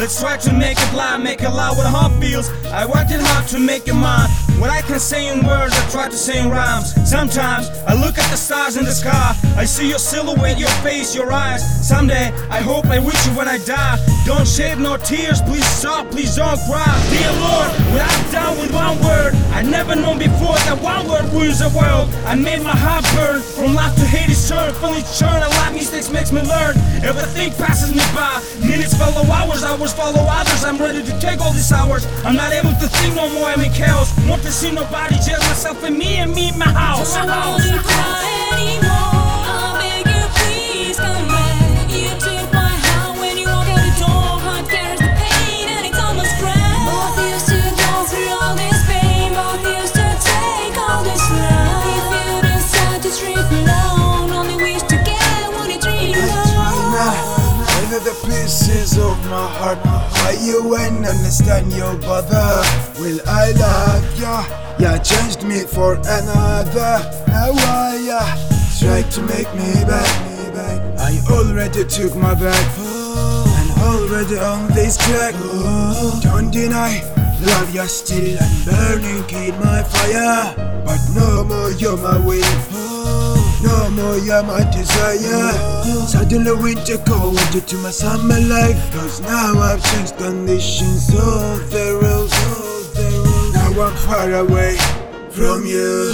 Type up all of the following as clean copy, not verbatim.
Let's try to make it live, make it loud what heart feels. I worked it hard to make it mine. What I can say in words, I try to say in rhymes. Sometimes I look at the stars in the sky. I see your silhouette, your face, your eyes. Someday I hope I reach you when I die. Don't shed no tears, please stop, please don't cry. Dear Lord, when I'm down with one word, I never known before that one word ruins the world. I made my heart burn, from life to hate is turn. Feelings churn, a lot of mistakes makes me learn. Everything passes me by, minutes follow hours, hours follow others. I'm ready to take all these hours. I'm not able to think no more, I'm in chaos. Want to see nobody, just myself and me in my house. Don't wanna cry anymore. I beg you, please come back. You took my heart when you walk out the door. Heart carries the pain and it's almost cracked. Both used to go through all this pain. Both used to take all this love. If you decide to strip alone, only wish to get what you dreamed of. All of the pieces of my heart, why you ain't understand your bother? Will I love ya? Ya changed me for another. Now why ya try to make me back? I already took my back and already on this track. Don't deny, love ya still and burning, keep my fire. But no more you're my will, no more you're my desire. Suddenly winter cold into my summer life, cause now I've changed conditions of the rules. Now I'm far away from you.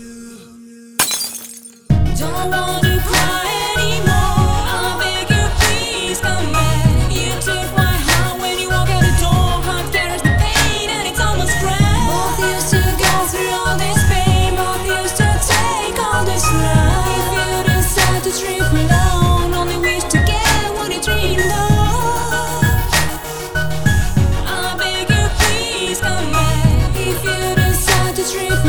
Don't wanna cry anymore. I beg you, please come back. You took my heart when you walk out the door. Heart carries the pain and it's almost cracked. Both used to go through all this pain. Both used to take all this love. If you decide to strip alone, only wish to get what you dreamed of. I beg you, please come back. If you decide to strip